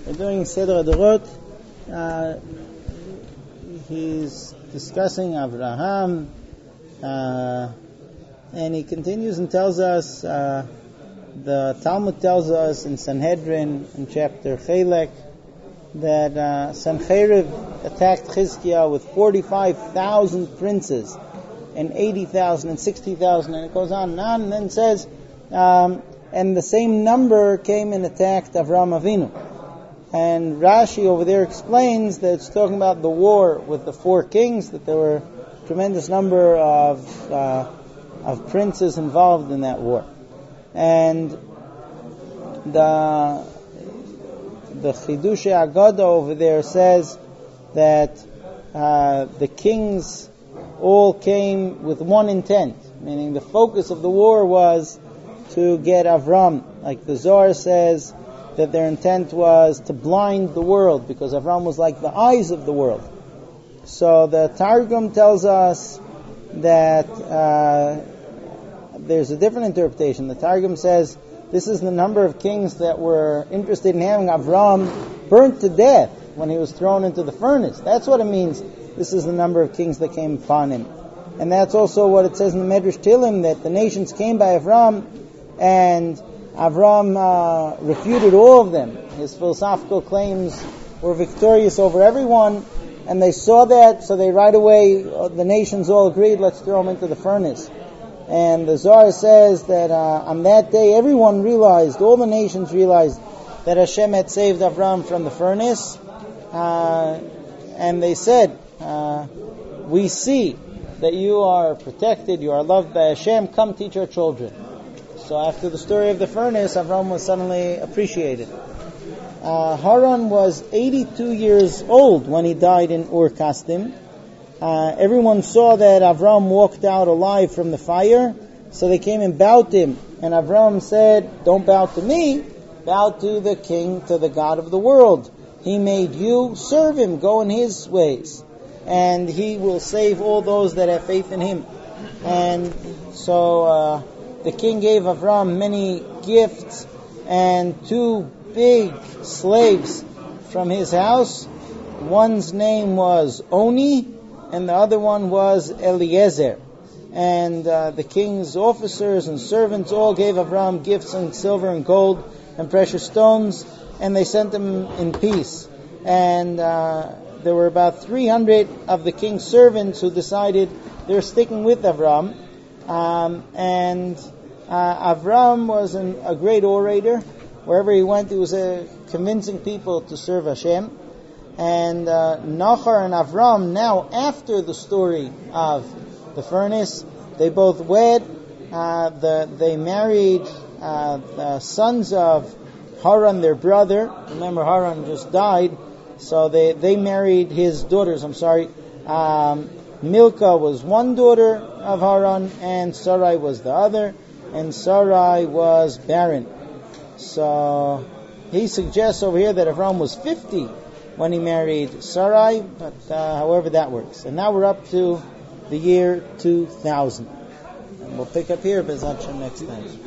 We're doing Seder Adorot. He's discussing Avraham, and he continues and tells us, the Talmud tells us in Sanhedrin, in chapter Chelek, that Sancherib attacked Chizkiah with 45,000 princes, and 80,000 and 60,000, and it goes on, and then says, and the same number came and attacked Avraham Avinu. And Rashi over there explains that it's talking about the war with the four kings, that there were a tremendous number of princes involved in that war. And the Chidushei Agada over there says that the kings all came with one intent, meaning the focus of the war was to get Avram. Like the Zohar says that their intent was to blind the world, because Avram was like the eyes of the world. So the Targum tells us that there's a different interpretation. The Targum says this is the number of kings that were interested in having Avram burnt to death when he was thrown into the furnace. That's what it means. This is the number of kings that came upon him. And that's also what it says in the Medrash Tehillim, that the nations came by Avram, and Avram refuted all of them. His philosophical claims were victorious over everyone, and they saw that, so they right away, the nations all agreed, let's throw him into the furnace. And the Zohar says that on that day, everyone realized, all the nations realized, that Hashem had saved Avram from the furnace, and they said, we see that you are protected, you are loved by Hashem, come teach our children. So after the story of the furnace, Avram was suddenly appreciated. Haran was 82 years old when he died in Ur Kasdim. Everyone saw that Avram walked out alive from the fire, so they came and bowed to him. And Avram said, don't bow to me, bow to the king, to the God of the world. He made you, serve him, go in his ways, and he will save all those that have faith in him. And so the king gave Avram many gifts and two big slaves from his house. One's name was Oni, and the other one was Eliezer. And the king's officers and servants all gave Avram gifts in silver and gold and precious stones, and they sent him in peace. And there were about 300 of the king's servants who decided they're sticking with Avram. And Avram was a great orator. Wherever he went, he was convincing people to serve Hashem. And Nachor and Avram, now after the story of the furnace, they both wed. They married the sons of Haran, their brother. Remember, Haran just died, so they married his daughters. Milcah was one daughter of Haran, and Sarai was the other, and Sarai was barren. So he suggests over here that Avram was 50 when he married Sarai, but however that works. And now we're up to the year 2000. And we'll pick up here, B'ezrat Hashem, next time.